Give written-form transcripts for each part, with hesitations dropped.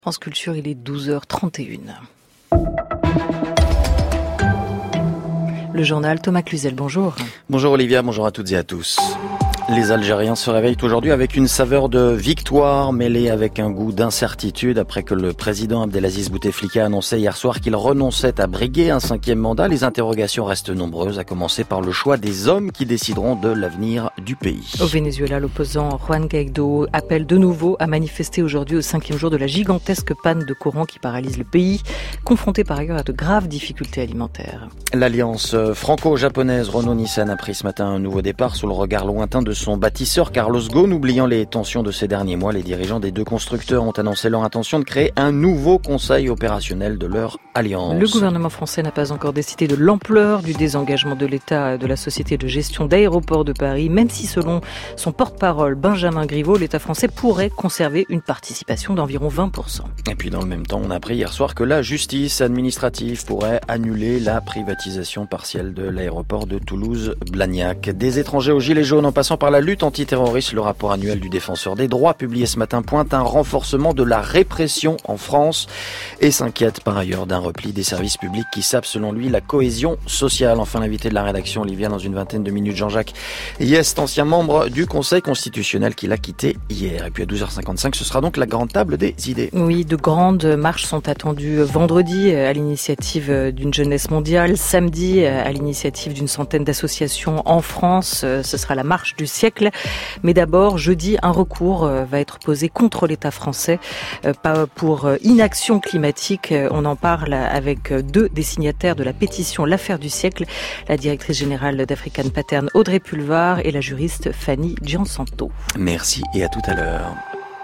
France Culture, il est 12h31. Le journal Thomas Cluzel, bonjour. Bonjour Olivia, bonjour à toutes et à tous. Les Algériens se réveillent aujourd'hui avec une saveur de victoire mêlée avec un goût d'incertitude après que le président Abdelaziz Bouteflika annonçait hier soir qu'il renonçait à briguer un 5e mandat. Les interrogations restent nombreuses, à commencer par le choix des hommes qui décideront de l'avenir du pays. Au Venezuela, l'opposant Juan Guaidó appelle de nouveau à manifester aujourd'hui au 5e jour de la gigantesque panne de courant qui paralyse le pays, confronté par ailleurs à de graves difficultés alimentaires. L'alliance franco-japonaise Renault-Nissan a pris ce matin un nouveau départ sous le regard lointain de son bâtisseur Carlos Ghosn. Oubliant les tensions de ces derniers mois, les dirigeants des deux constructeurs ont annoncé leur intention de créer un nouveau conseil opérationnel de leur alliance. Le gouvernement français n'a pas encore décidé de l'ampleur du désengagement de l'État de la société de gestion d'aéroports de Paris, même si selon son porte-parole Benjamin Griveaux, l'État français pourrait conserver une participation d'environ 20%. Et puis dans le même temps, on a appris hier soir que la justice administrative pourrait annuler la privatisation partielle de l'aéroport de Toulouse-Blagnac. Des étrangers aux gilets jaunes en passant par la lutte antiterroriste, le rapport annuel du défenseur des droits publié ce matin pointe un renforcement de la répression en France et s'inquiète par ailleurs d'un repli des services publics qui sape selon lui la cohésion sociale. Enfin, l'invité de la rédaction, Olivia, dans une vingtaine de minutes, Jean-Jacques Hyest, ancien membre du Conseil constitutionnel qui l'a quitté hier. Et puis à 12h55, ce sera donc la grande table des idées. Oui, de grandes marches sont attendues vendredi à l'initiative d'une jeunesse mondiale, samedi à l'initiative d'une centaine d'associations en France. Ce sera la marche du siècle. Mais d'abord, jeudi, un recours va être posé contre l'État français pour inaction climatique. On en parle avec deux des signataires de la pétition L'affaire du siècle, la directrice générale d'African Pattern Audrey Pulvar et la juriste Fanny Giansanto. Merci et à tout à l'heure.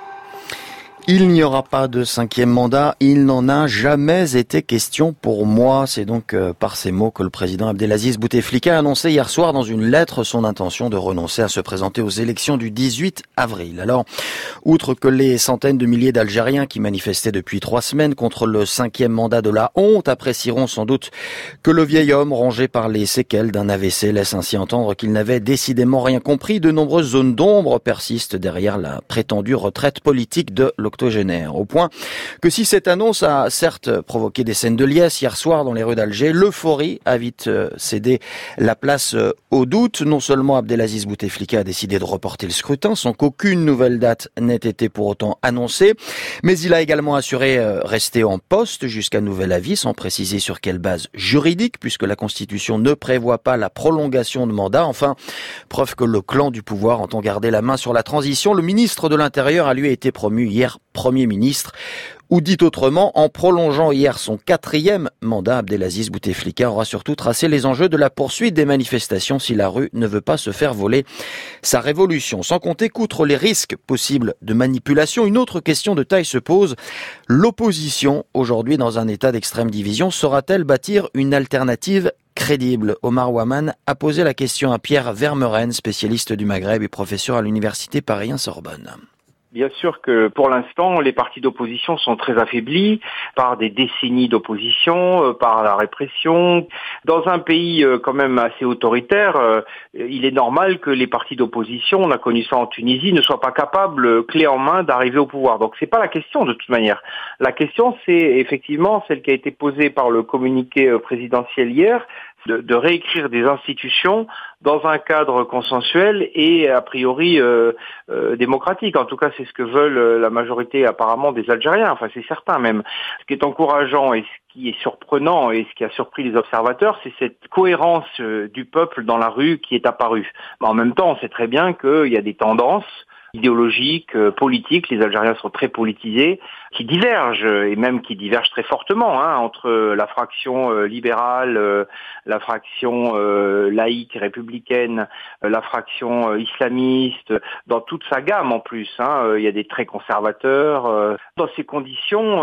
Il n'y aura pas de 5e mandat, il n'en a jamais été question pour moi. C'est donc par ces mots que le président Abdelaziz Bouteflika a annoncé hier soir dans une lettre son intention de renoncer à se présenter aux élections du 18 avril. Alors, outre que les centaines de milliers d'Algériens qui manifestaient depuis 3 semaines contre le 5e mandat de la honte apprécieront sans doute que le vieil homme rongé par les séquelles d'un AVC laisse ainsi entendre qu'il n'avait décidément rien compris, de nombreuses zones d'ombre persistent derrière la prétendue retraite politique de l'octogénaire. Au point que si cette annonce a certes provoqué des scènes de liesse hier soir dans les rues d'Alger, l'euphorie a vite cédé la place au doute. Non seulement Abdelaziz Bouteflika a décidé de reporter le scrutin sans qu'aucune nouvelle date n'ait été pour autant annoncée, mais il a également assuré rester en poste jusqu'à nouvel avis, sans préciser sur quelle base juridique, puisque la Constitution ne prévoit pas la prolongation de mandat. Enfin, preuve que le clan du pouvoir entend garder la main sur la transition, le ministre de l'Intérieur a lui été promu hier Premier ministre, ou dit autrement, en prolongeant hier son 4e mandat, Abdelaziz Bouteflika aura surtout tracé les enjeux de la poursuite des manifestations si la rue ne veut pas se faire voler sa révolution. Sans compter qu'outre les risques possibles de manipulation, une autre question de taille se pose. L'opposition, aujourd'hui dans un état d'extrême division, saura-t-elle bâtir une alternative crédible? Omar Ouaman a posé la question à Pierre Vermeren, spécialiste du Maghreb et professeur à l'université Paris 1 Sorbonne. Bien sûr que pour l'instant, les partis d'opposition sont très affaiblis par des décennies d'opposition, par la répression. Dans un pays quand même assez autoritaire, il est normal que les partis d'opposition, on a connu ça en Tunisie, ne soient pas capables, clé en main, d'arriver au pouvoir. Donc c'est pas la question de toute manière. La question, c'est effectivement celle qui a été posée par le communiqué présidentiel hier, de réécrire des institutions dans un cadre consensuel et a priori démocratique. En tout cas, c'est ce que veulent la majorité apparemment des Algériens, enfin c'est certain même. Ce qui est encourageant et ce qui est surprenant et ce qui a surpris les observateurs, c'est cette cohérence du peuple dans la rue qui est apparue. Mais en même temps, on sait très bien qu'il y a des tendances idéologiques, politiques, les Algériens sont très politisés, qui divergent, et même qui divergent très fortement, entre la fraction libérale, la fraction laïque, républicaine, la fraction islamiste, dans toute sa gamme en plus. Il y a des traits conservateurs. Dans ces conditions,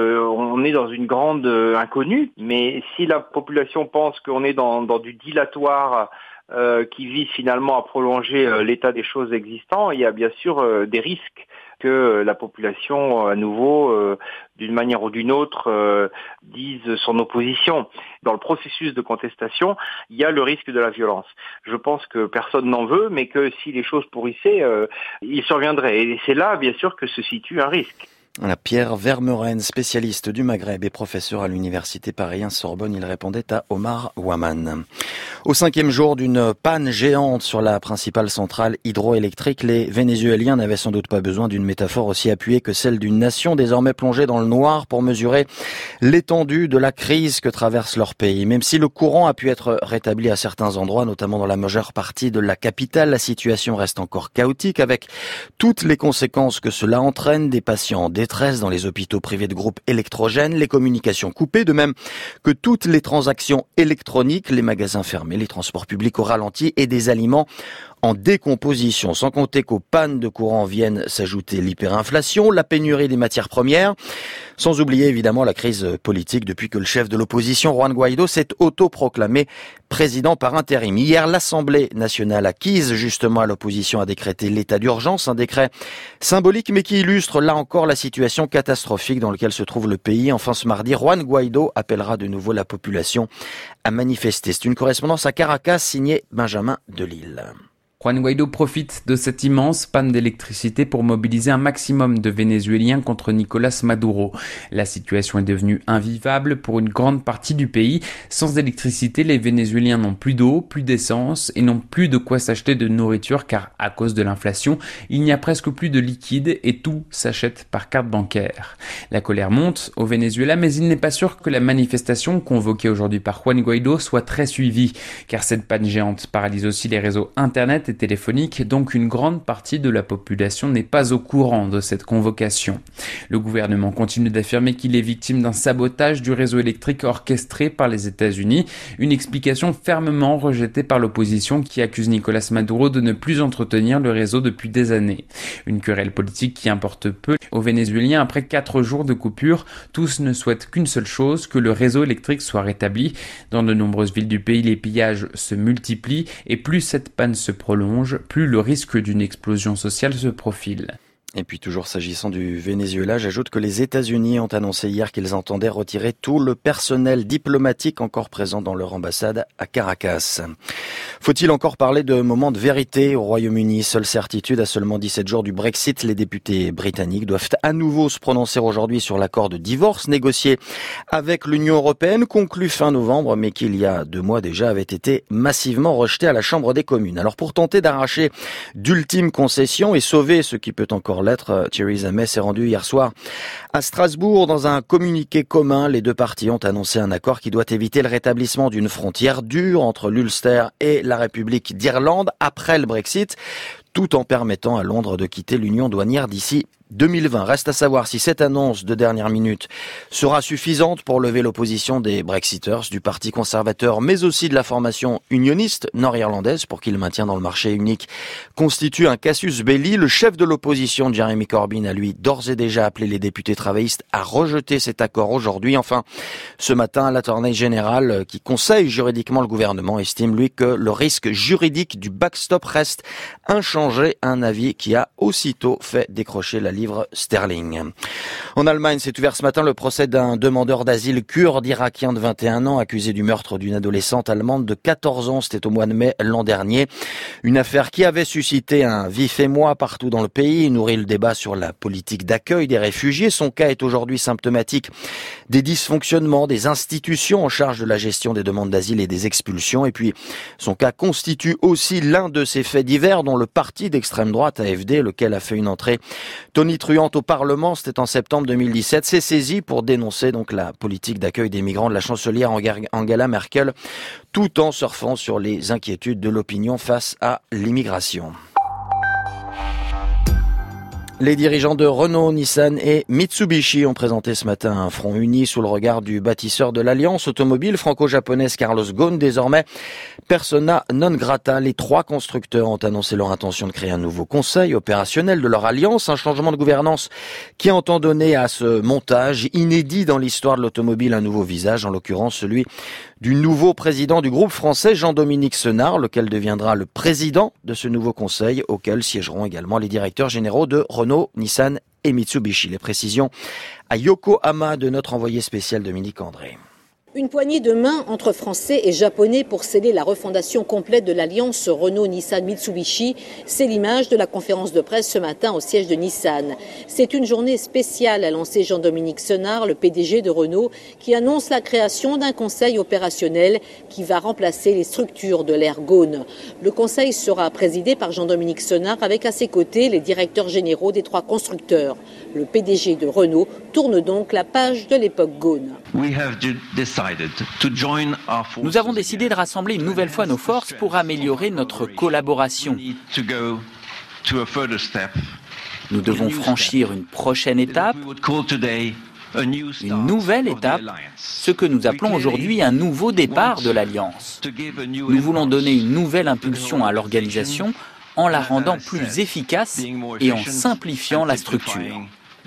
on est dans une grande inconnue, mais si la population pense qu'on est dans du dilatoire, qui vise finalement à prolonger l'état des choses existants, il y a bien sûr des risques que la population, à nouveau, d'une manière ou d'une autre, dise son opposition. Dans le processus de contestation, il y a le risque de la violence. Je pense que personne n'en veut, mais que si les choses pourrissaient, il surviendrait. Et c'est là, bien sûr, que se situe un risque. Pierre Vermeuren, spécialiste du Maghreb et professeur à l'université Paris 1 Sorbonne, il répondait à Omar Ouaman. Au 5e jour d'une panne géante sur la principale centrale hydroélectrique, les Vénézuéliens n'avaient sans doute pas besoin d'une métaphore aussi appuyée que celle d'une nation désormais plongée dans le noir pour mesurer l'étendue de la crise que traverse leur pays. Même si le courant a pu être rétabli à certains endroits, notamment dans la majeure partie de la capitale, la situation reste encore chaotique avec toutes les conséquences que cela entraîne, des patients en détresse dans les hôpitaux privés de groupes électrogènes, les communications coupées, de même que toutes les transactions électroniques, les magasins fermés, les transports publics au ralenti et des aliments en décomposition. Sans compter qu'aux pannes de courant viennent s'ajouter l'hyperinflation, la pénurie des matières premières, sans oublier évidemment la crise politique depuis que le chef de l'opposition, Juan Guaidó, s'est autoproclamé président par intérim. Hier, l'Assemblée nationale acquise justement à l'opposition a décrété l'état d'urgence, un décret symbolique mais qui illustre là encore la situation catastrophique dans laquelle se trouve le pays. Enfin, ce mardi, Juan Guaidó appellera de nouveau la population à manifester. C'est une correspondance à Caracas signée Benjamin Delille. Juan Guaidó profite de cette immense panne d'électricité pour mobiliser un maximum de Vénézuéliens contre Nicolás Maduro. La situation est devenue invivable pour une grande partie du pays. Sans électricité, les Vénézuéliens n'ont plus d'eau, plus d'essence et n'ont plus de quoi s'acheter de nourriture car à cause de l'inflation, il n'y a presque plus de liquide et tout s'achète par carte bancaire. La colère monte au Venezuela, mais il n'est pas sûr que la manifestation convoquée aujourd'hui par Juan Guaidó soit très suivie car cette panne géante paralyse aussi les réseaux internet et téléphonique, donc une grande partie de la population n'est pas au courant de cette convocation. Le gouvernement continue d'affirmer qu'il est victime d'un sabotage du réseau électrique orchestré par les États-Unis, une explication fermement rejetée par l'opposition qui accuse Nicolás Maduro de ne plus entretenir le réseau depuis des années. Une querelle politique qui importe peu aux Vénézuéliens après 4 jours de coupure. Tous ne souhaitent qu'une seule chose, que le réseau électrique soit rétabli. Dans de nombreuses villes du pays, les pillages se multiplient et plus cette panne se prolonge, plus le risque d'une explosion sociale se profile. Et puis toujours s'agissant du Venezuela, j'ajoute que les États-Unis ont annoncé hier qu'ils entendaient retirer tout le personnel diplomatique encore présent dans leur ambassade à Caracas. Faut-il encore parler de moments de vérité au Royaume-Uni? Seule certitude, à seulement 17 jours du Brexit, les députés britanniques doivent à nouveau se prononcer aujourd'hui sur l'accord de divorce négocié avec l'Union européenne, conclu fin novembre, mais qui il y a 2 mois déjà avait été massivement rejeté à la Chambre des communes. Alors pour tenter d'arracher d'ultimes concessions et sauver ce qui peut encore l'être, Theresa May s'est rendue hier soir à Strasbourg. Dans un communiqué commun, les 2 parties ont annoncé un accord qui doit éviter le rétablissement d'une frontière dure entre l'Ulster et la République d'Irlande après le Brexit, tout en permettant à Londres de quitter l'union douanière d'ici 2020. Reste à savoir si cette annonce de dernière minute sera suffisante pour lever l'opposition des Brexiters, du Parti conservateur, mais aussi de la formation unioniste nord-irlandaise pour qu'il maintient dans le marché unique constitue un casus belli. Le chef de l'opposition, Jeremy Corbyn, a lui d'ores et déjà appelé les députés travaillistes à rejeter cet accord aujourd'hui. Enfin, ce matin, l'Attorney General, qui conseille juridiquement le gouvernement, estime lui que le risque juridique du backstop reste inchangé, un avis qui a aussitôt fait décrocher la livre sterling. En Allemagne, s'est ouvert ce matin le procès d'un demandeur d'asile kurde irakien de 21 ans accusé du meurtre d'une adolescente allemande de 14 ans. C'était au mois de mai l'an dernier. Une affaire qui avait suscité un vif émoi partout dans le pays et nourrit le débat sur la politique d'accueil des réfugiés. Son cas est aujourd'hui symptomatique des dysfonctionnements des institutions en charge de la gestion des demandes d'asile et des expulsions. Et puis, son cas constitue aussi l'un de ces faits divers dont le parti d'extrême droite AfD, lequel a fait une entrée tonitruante au Parlement, c'était en septembre 2017, s'est saisi pour dénoncer donc la politique d'accueil des migrants de la chancelière Angela Merkel, tout en surfant sur les inquiétudes de l'opinion face à l'immigration. Les dirigeants de Renault, Nissan et Mitsubishi ont présenté ce matin un front uni sous le regard du bâtisseur de l'alliance automobile franco-japonaise Carlos Ghosn, désormais persona non grata. Les 3 constructeurs ont annoncé leur intention de créer un nouveau conseil opérationnel de leur alliance, un changement de gouvernance qui entend donner à ce montage inédit dans l'histoire de l'automobile un nouveau visage, en l'occurrence celui du nouveau président du groupe français, Jean-Dominique Senard, lequel deviendra le président de ce nouveau conseil, auquel siégeront également les directeurs généraux de Renault, Nissan et Mitsubishi. Les précisions à Yokohama de notre envoyé spécial Dominique André. Une poignée de main entre Français et Japonais pour sceller la refondation complète de l'alliance Renault-Nissan-Mitsubishi. C'est l'image de la conférence de presse ce matin au siège de Nissan. C'est une journée spéciale, a lancé Jean-Dominique Senard, le PDG de Renault, qui annonce la création d'un conseil opérationnel qui va remplacer les structures de l'ère Ghosn. Le conseil sera présidé par Jean-Dominique Senard avec à ses côtés les directeurs généraux des 3 constructeurs. Le PDG de Renault tourne donc la page de l'époque Ghosn. Nous avons décidé de rassembler une nouvelle fois nos forces pour améliorer notre collaboration. Nous devons franchir une prochaine étape, une nouvelle étape, ce que nous appelons aujourd'hui un nouveau départ de l'Alliance. Nous voulons donner une nouvelle impulsion à l'organisation en la rendant plus efficace et en simplifiant la structure.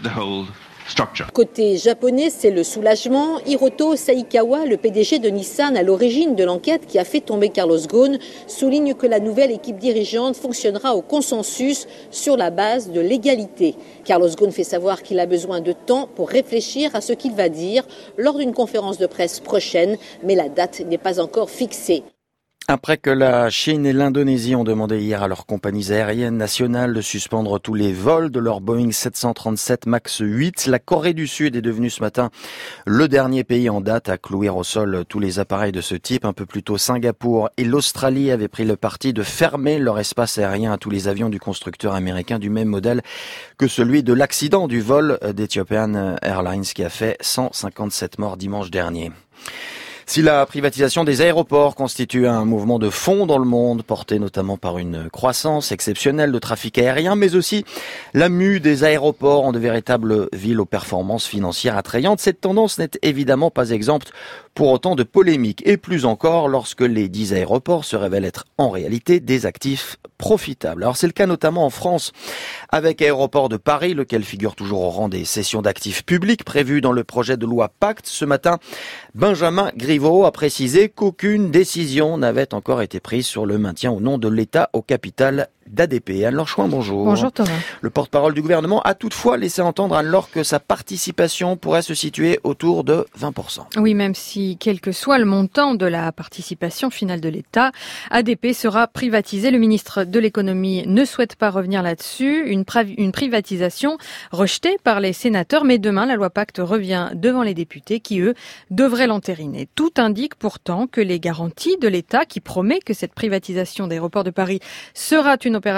Côté japonais, c'est le soulagement. Hiroto Saikawa, le PDG de Nissan à l'origine de l'enquête qui a fait tomber Carlos Ghosn, souligne que la nouvelle équipe dirigeante fonctionnera au consensus sur la base de l'égalité. Carlos Ghosn fait savoir qu'il a besoin de temps pour réfléchir à ce qu'il va dire lors d'une conférence de presse prochaine, mais la date n'est pas encore fixée. Après que la Chine et l'Indonésie ont demandé hier à leurs compagnies aériennes nationales de suspendre tous les vols de leur Boeing 737 MAX 8, la Corée du Sud est devenue ce matin le dernier pays en date à clouer au sol tous les appareils de ce type. Un peu plus tôt, Singapour et l'Australie avaient pris le parti de fermer leur espace aérien à tous les avions du constructeur américain du même modèle que celui de l'accident du vol d'Ethiopian Airlines qui a fait 157 morts dimanche dernier. Si la privatisation des aéroports constitue un mouvement de fond dans le monde, porté notamment par une croissance exceptionnelle de trafic aérien, mais aussi la mue des aéroports en de véritables villes aux performances financières attrayantes, cette tendance n'est évidemment pas exempte pour autant de polémiques, et plus encore lorsque les 10 aéroports se révèlent être en réalité des actifs profitables. Alors c'est le cas notamment en France, avec Aéroport de Paris, lequel figure toujours au rang des cessions d'actifs publics prévues dans le projet de loi Pacte. Ce matin, Benjamin Griveaux a précisé qu'aucune décision n'avait encore été prise sur le maintien au nom de l'État au capital d'ADP. Anne-Laure Chouin, bonjour. Bonjour Thomas. Le porte-parole du gouvernement a toutefois laissé entendre alors que sa participation pourrait se situer autour de 20%. Oui, même si quel que soit le montant de la participation finale de l'État, ADP sera privatisé. Le ministre de l'économie ne souhaite pas revenir là-dessus. Une privatisation rejetée par les sénateurs, mais demain la loi Pacte revient devant les députés qui, eux, devraient l'entériner. Tout indique pourtant que les garanties de l'État qui promet que cette privatisation d'Aéroports de Paris sera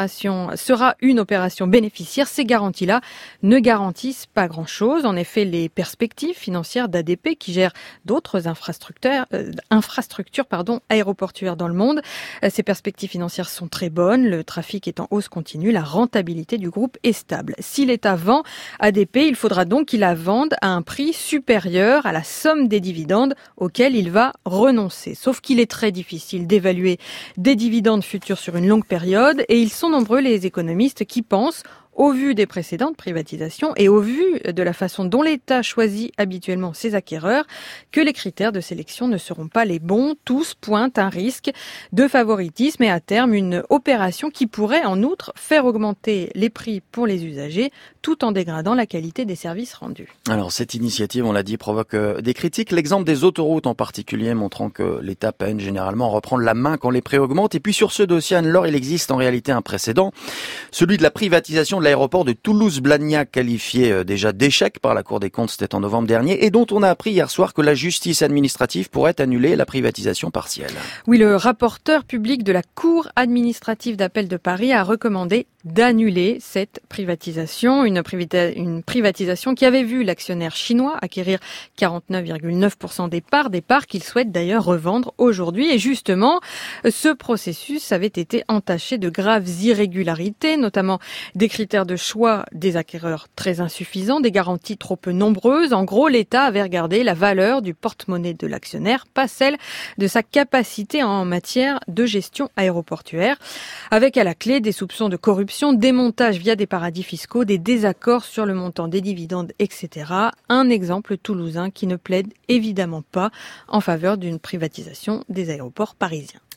une opération bénéficiaire, ces garanties-là ne garantissent pas grand-chose. En effet, les perspectives financières d'ADP, qui gère d'autres infrastructures aéroportuaires dans le monde, ces perspectives financières sont très bonnes, le trafic est en hausse continue, la rentabilité du groupe est stable. Si l'État vend ADP, il faudra donc qu'il la vende à un prix supérieur à la somme des dividendes auxquels il va renoncer. Sauf qu'il est très difficile d'évaluer des dividendes futurs sur une longue période et ils sont nombreux les économistes qui pensent, au vu des précédentes privatisations et au vu de la façon dont l'État choisit habituellement ses acquéreurs, que les critères de sélection ne seront pas les bons. Tous pointent un risque de favoritisme et à terme une opération qui pourrait en outre faire augmenter les prix pour les usagers tout en dégradant la qualité des services rendus. Alors cette initiative, on l'a dit, provoque des critiques. L'exemple des autoroutes en particulier montrant que l'État peine généralement à reprendre la main quand les prix augmentent. Et puis sur ce dossier, Anne-Laure, il existe en réalité un précédent, celui de la privatisation de l'aéroport de Toulouse-Blagnac, qualifié déjà d'échec par la Cour des comptes, c'était en novembre dernier, et dont on a appris hier soir que la justice administrative pourrait annuler la privatisation partielle. Oui, le rapporteur public de la Cour administrative d'appel de Paris a recommandé d'annuler cette privatisation, une privatisation qui avait vu l'actionnaire chinois acquérir 49,9% des parts qu'il souhaite d'ailleurs revendre aujourd'hui. Et justement, ce processus avait été entaché de graves irrégularités, notamment des critères de choix des acquéreurs très insuffisants, des garanties trop peu nombreuses. En gros, l'État avait regardé la valeur du porte-monnaie de l'actionnaire, pas celle de sa capacité en matière de gestion aéroportuaire, avec à la clé des soupçons de corruption, des montages via des paradis fiscaux, des désaccords sur le montant des dividendes, etc. Un exemple toulousain qui ne plaide évidemment pas en faveur d'une privatisation des aéroports parisiens.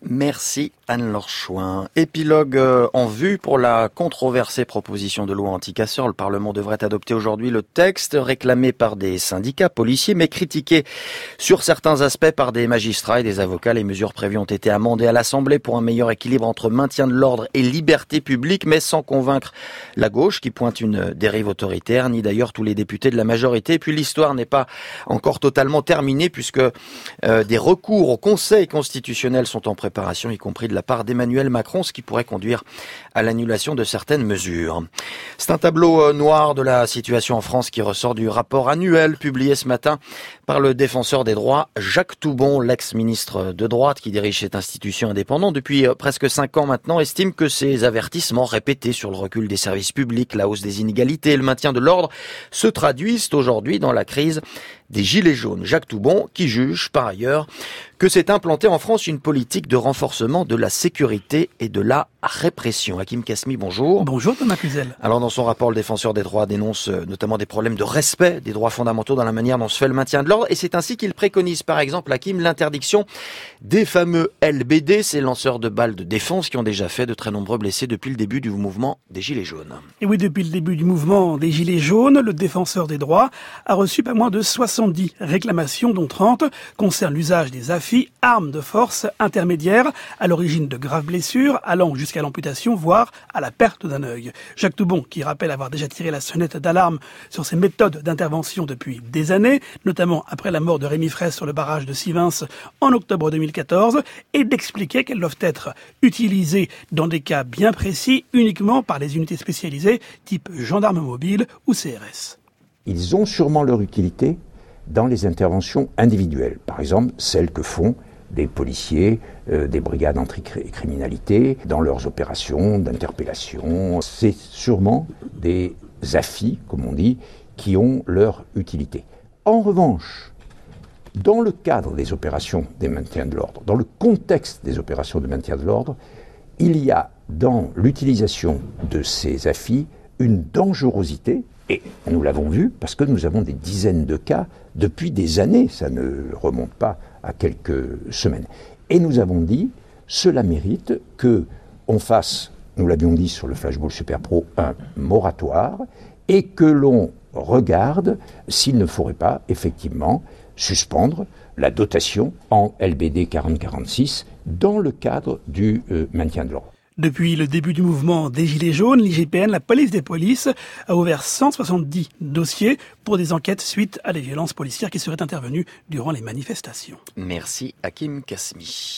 Merci Anne-Laure Chouin. Épilogue en vue pour la controversée proposition de loi anti-casseurs. Le Parlement devrait adopter aujourd'hui le texte réclamé par des syndicats policiers mais critiqué sur certains aspects par des magistrats et des avocats. Les mesures prévues ont été amendées à l'Assemblée pour un meilleur équilibre entre maintien de l'ordre et liberté publique, mais sans convaincre la gauche qui pointe une dérive autoritaire, ni d'ailleurs tous les députés de la majorité. Puis l'histoire n'est pas encore totalement terminée puisque des recours au Conseil constitutionnel sont en préparation, y compris de la part d'Emmanuel Macron, ce qui pourrait conduire à l'annulation de certaines mesures. C'est un tableau noir de la situation en France qui ressort du rapport annuel publié ce matin par le défenseur des droits Jacques Toubon, l'ex-ministre de droite qui dirige cette institution indépendante depuis presque 5 ans maintenant, estime que ces avertissements répétés sur le recul des services publics, la hausse des inégalités et le maintien de l'ordre se traduisent aujourd'hui dans la crise des Gilets jaunes. Jacques Toubon qui juge par ailleurs que s'est implantée en France une politique de renforcement de la sécurité et de la répression. Hakim Kasmi, bonjour. Bonjour Thomas Cluzel. Alors dans son rapport, le défenseur des droits dénonce notamment des problèmes de respect des droits fondamentaux dans la manière dont se fait le maintien de l'ordre, et c'est ainsi qu'il préconise par exemple, Hakim, l'interdiction des fameux LBD, ces lanceurs de balles de défense qui ont déjà fait de très nombreux blessés depuis le début du mouvement des Gilets jaunes. Et oui, depuis le début du mouvement des Gilets jaunes, le défenseur des droits a reçu pas moins de 70 réclamations, dont 30 concernent l'usage des AFI, armes de force intermédiaires, à l'origine de graves blessures, allant jusqu'à l'amputation, voire à la perte d'un œil. Jacques Toubon, qui rappelle avoir déjà tiré la sonnette d'alarme sur ces méthodes d'intervention depuis des années, notamment après la mort de Rémi Fraisse sur le barrage de Sivins en octobre 2014, et d'expliquer qu'elles doivent être utilisées dans des cas bien précis, uniquement par les unités spécialisées type gendarme mobile ou CRS. Ils ont sûrement leur utilité dans les interventions individuelles, par exemple celles que font des policiers, des brigades anticriminalité, dans leurs opérations d'interpellation. C'est sûrement des AFI, comme on dit, qui ont leur utilité. En revanche, dans le cadre des opérations de maintien de l'ordre, dans le contexte des opérations de maintien de l'ordre, il y a dans l'utilisation de ces AFI une dangerosité, et nous l'avons vu parce que nous avons des dizaines de cas depuis des années, ça ne remonte pas à quelques semaines. Et nous avons dit, cela mérite qu'on fasse, nous l'avions dit sur le Flashball Super Pro, un moratoire, et que l'on regarde s'il ne faudrait pas effectivement suspendre la dotation en LBD 4046 dans le cadre du maintien de l'ordre. Depuis le début du mouvement des Gilets jaunes, l'IGPN, la police des polices, a ouvert 170 dossiers pour des enquêtes suite à des violences policières qui seraient intervenues durant les manifestations. Merci Hakim Kasmi.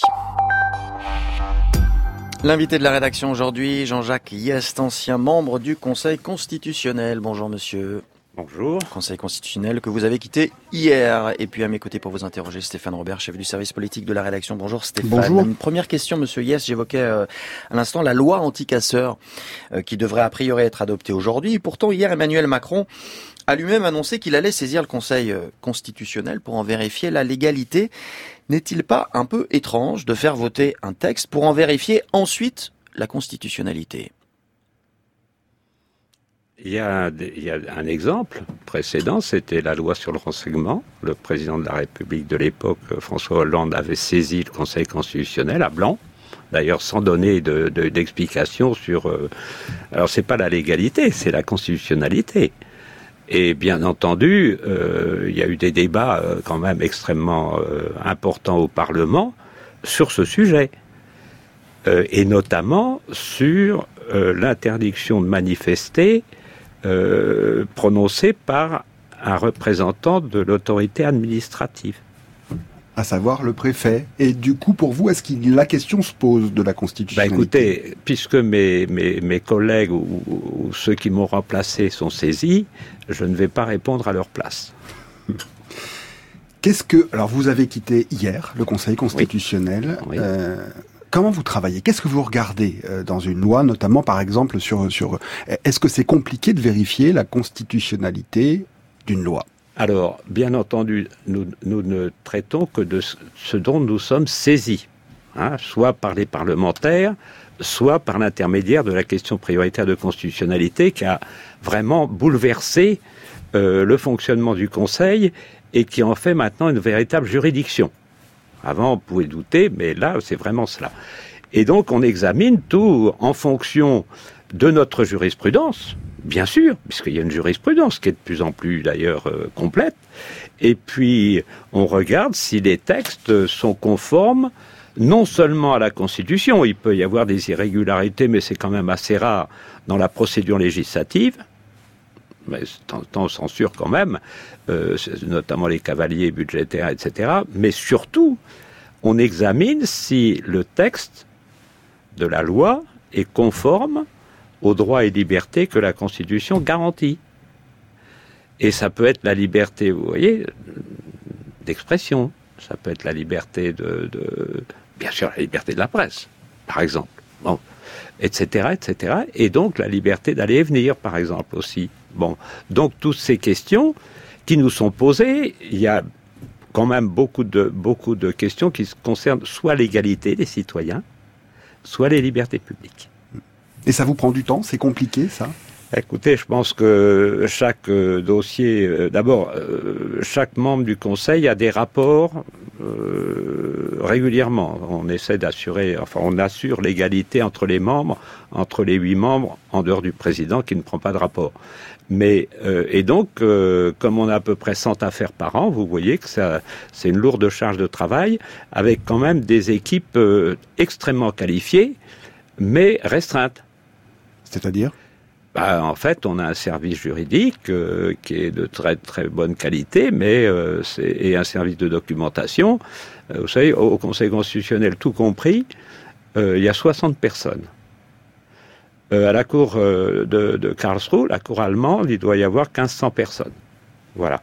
L'invité de la rédaction aujourd'hui, Jean-Jacques Hyest, ancien membre du Conseil constitutionnel. Bonjour monsieur. Bonjour. Conseil constitutionnel que vous avez quitté hier. Et puis à mes côtés pour vous interroger, Stéphane Robert, chef du service politique de la rédaction. Bonjour Stéphane. Bonjour. Une première question, monsieur Hyest. J'évoquais à l'instant la loi anti-casseurs qui devrait a priori être adoptée aujourd'hui. Pourtant, hier, Emmanuel Macron a lui-même annoncé qu'il allait saisir le Conseil constitutionnel pour en vérifier la légalité. N'est-il pas un peu étrange de faire voter un texte pour en vérifier ensuite la constitutionnalité ? Il y a un exemple précédent, c'était la loi sur le renseignement. Le président de la République de l'époque, François Hollande, avait saisi le Conseil constitutionnel à blanc, d'ailleurs sans donner d'explication sur... Alors c'est pas la légalité, c'est la constitutionnalité. Et bien entendu, il y a eu des débats quand même extrêmement importants au Parlement sur ce sujet. Et notamment sur l'interdiction de manifester prononcée par un représentant de l'autorité administrative. À savoir le préfet. Et du coup, pour vous, est-ce que la question se pose de la constitutionnalité ? Écoutez, puisque mes collègues ou ceux qui m'ont remplacé sont saisis, je ne vais pas répondre à leur place. Alors, vous avez quitté hier le Conseil constitutionnel. Oui. Comment vous travaillez ? Qu'est-ce que vous regardez dans une loi, notamment par exemple sur est-ce que c'est compliqué de vérifier la constitutionnalité d'une loi ? Alors, bien entendu, nous ne traitons que de ce dont nous sommes saisis, soit par les parlementaires, soit par l'intermédiaire de la question prioritaire de constitutionnalité qui a vraiment bouleversé le fonctionnement du Conseil et qui en fait maintenant une véritable juridiction. Avant, on pouvait douter, mais là, c'est vraiment cela. Et donc, on examine tout en fonction de notre jurisprudence, bien sûr, puisqu'il y a une jurisprudence qui est de plus en plus, d'ailleurs, complète. Et puis, on regarde si les textes sont conformes non seulement à la Constitution, il peut y avoir des irrégularités, mais c'est quand même assez rare dans la procédure législative, mais on censure quand même, notamment les cavaliers budgétaires, etc. Mais surtout, on examine si le texte de la loi est conforme aux droits et libertés que la Constitution garantit. Et ça peut être la liberté, vous voyez, d'expression, ça peut être la liberté bien sûr, la liberté de la presse, par exemple, bon, etc., etc. Et donc, la liberté d'aller et venir, par exemple, aussi. Bon, donc, toutes ces questions qui nous sont posées, il y a quand même beaucoup de questions qui concernent soit l'égalité des citoyens, soit les libertés publiques. Et ça vous prend du temps? C'est compliqué, ça? Écoutez, je pense que chaque dossier, d'abord, chaque membre du Conseil a des rapports régulièrement. On essaie d'assurer, enfin, on assure l'égalité entre les membres, entre les 8 membres, en dehors du président qui ne prend pas de rapport. Mais et donc, comme on a à peu près 100 affaires par an, vous voyez que c'est une lourde charge de travail, avec quand même des équipes extrêmement qualifiées, mais restreintes. C'est-à-dire ? En fait, on a un service juridique qui est de très très bonne qualité, mais et un service de documentation. Vous savez, au Conseil constitutionnel, tout compris, il y a 60 personnes. À la cour de Karlsruhe, la cour allemande, il doit y avoir 1500 personnes. Voilà.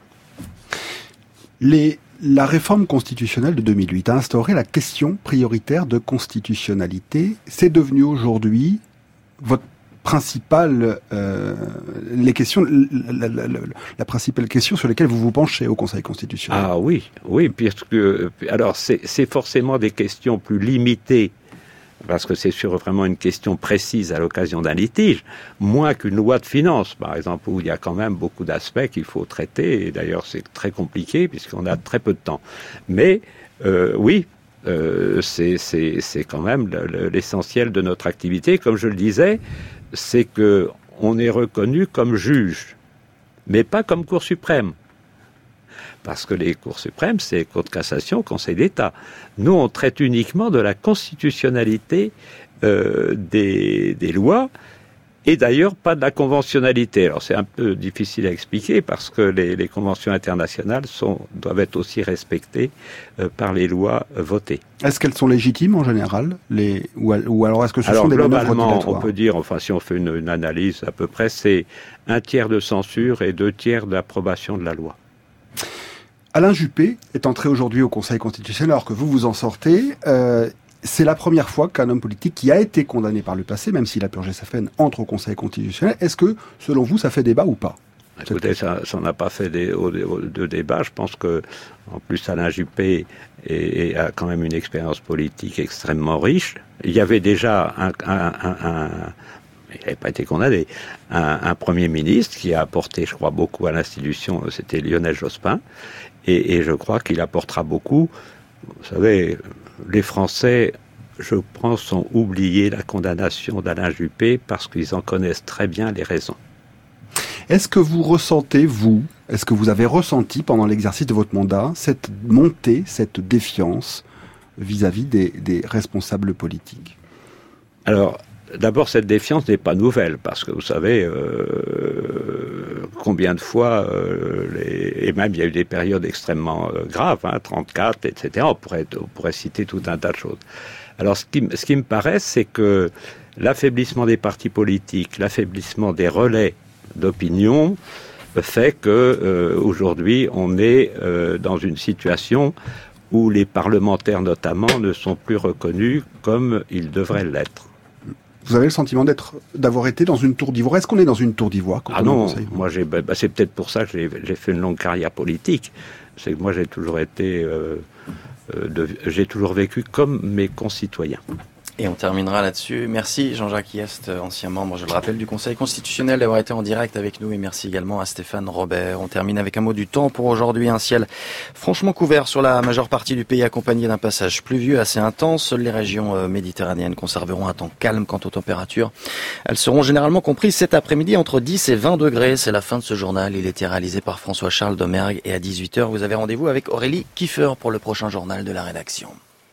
La réforme constitutionnelle de 2008 a instauré la question prioritaire de constitutionnalité. C'est devenu aujourd'hui votre principale, la principale question sur laquelle vous vous penchez au Conseil constitutionnel. Ah oui, puisque alors c'est forcément des questions plus limitées, parce que c'est sur vraiment une question précise à l'occasion d'un litige, moins qu'une loi de finances, par exemple, où il y a quand même beaucoup d'aspects qu'il faut traiter, et d'ailleurs c'est très compliqué puisqu'on a très peu de temps. Mais oui, c'est quand même l'essentiel de notre activité. Comme je le disais, c'est que on est reconnu comme juge, mais pas comme Cour suprême. Parce que les cours suprêmes, c'est Cour de cassation, Conseil d'État. Nous, on traite uniquement de la constitutionnalité des lois, et d'ailleurs pas de la conventionnalité. Alors c'est un peu difficile à expliquer, parce que les conventions internationales doivent être aussi respectées par les lois votées. Est-ce qu'elles sont légitimes en général, ou alors est-ce que ce sont des manœuvres dilatoires ? On peut dire, enfin si on fait une analyse à peu près, c'est 1/3 de censure et 2/3 d'approbation de la loi. Alain Juppé est entré aujourd'hui au Conseil constitutionnel alors que vous en sortez. C'est la première fois qu'un homme politique qui a été condamné par le passé, même s'il a purgé sa peine, entre au Conseil constitutionnel. Est-ce que, selon vous, ça fait débat ou pas ? Écoutez, ça n'a pas fait de débat. Je pense que, en plus, Alain Juppé a quand même une expérience politique extrêmement riche. Il y avait déjà il n'avait pas été condamné, un Premier ministre qui a apporté, je crois, beaucoup à l'institution, c'était Lionel Jospin, et je crois qu'il apportera beaucoup. Vous savez, les Français, je pense, ont oublié la condamnation d'Alain Juppé parce qu'ils en connaissent très bien les raisons. Est-ce que vous ressentez, est-ce que vous avez ressenti pendant l'exercice de votre mandat cette montée, cette défiance vis-à-vis des responsables politiques ? Alors, d'abord, cette défiance n'est pas nouvelle, parce que vous savez combien de fois, et même il y a eu des périodes extrêmement graves, 34, etc. On pourrait citer tout un tas de choses. Alors, ce qui me paraît, c'est que l'affaiblissement des partis politiques, l'affaiblissement des relais d'opinion fait que aujourd'hui, on est dans une situation où les parlementaires, notamment, ne sont plus reconnus comme ils devraient l'être. Vous avez le sentiment d'avoir été dans une tour d'ivoire. Est-ce qu'on est dans une tour d'ivoire quand on non, moi c'est peut-être pour ça que j'ai fait une longue carrière politique. C'est que moi j'ai toujours été, j'ai toujours vécu comme mes concitoyens. Et on terminera là-dessus. Merci Jean-Jacques Hyest, ancien membre, je le rappelle, du Conseil constitutionnel, d'avoir été en direct avec nous. Et merci également à Stéphane Robert. On termine avec un mot du temps pour aujourd'hui. Un ciel franchement couvert sur la majeure partie du pays, accompagné d'un passage pluvieux assez intense. Seules les régions méditerranéennes conserveront un temps calme quant aux températures. Elles seront généralement comprises cet après-midi entre 10 et 20 degrés. C'est la fin de ce journal. Il était réalisé par François-Charles Domergue. Et à 18h, vous avez rendez-vous avec Aurélie Kiefer pour le prochain journal de la rédaction.